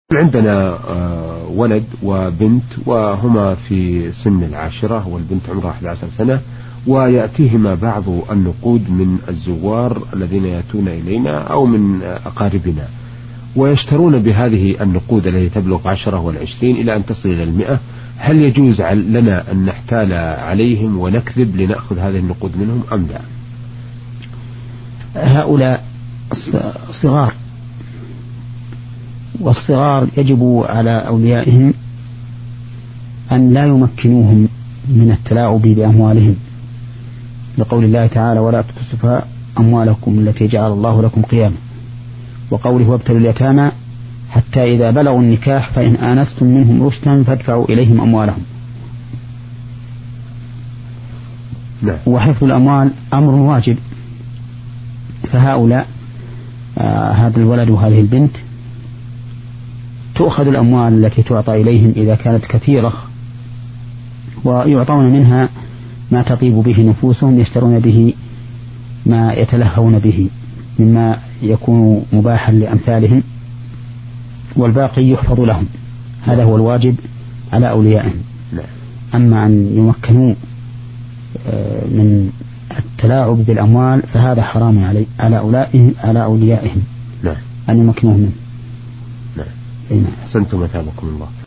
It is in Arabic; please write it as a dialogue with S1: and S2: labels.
S1: عندنا ولد وبنت وهما في سن 10 والبنت عمرها 11 سنة، ويأتيهما بعض النقود من الزوار الذين يأتون إلينا أو من أقاربنا، ويشترون بهذه النقود التي تبلغ 10 و20 إلى أن تصل إلى 100. هل يجوز لنا أن نحتال عليهم ونكذب لنأخذ هذه النقود منهم أم لا؟
S2: هؤلاء صغار، والصغار يجب على أوليائهم أن لا يمكنوهم من التلاعب بأموالهم، لقول الله تعالى: ولا تؤتوا أموالكم التي جعل الله لكم قياما، وقوله: وابتلوا اليتامى حتى إذا بلغوا النكاح فإن آنستم منهم رشدا فادفعوا إليهم أموالهم. وحفظ الأموال أمر واجب، فهؤلاء هذا الولد وهذه البنت تؤخذ الأموال التي تعطى إليهم إذا كانت كثيرة، ويعطون منها ما تطيب به نفوسهم، يشترون به ما يتلهون به مما يكون مباحا لأمثالهم، والباقي يحفظ لهم. هذا هو الواجب على أوليائهم. أما أن يمكنوا من التلاعب بالأموال فهذا حرام على أوليائهم أن يمكنوه منه.
S1: أحسنتم، مثابكم الله.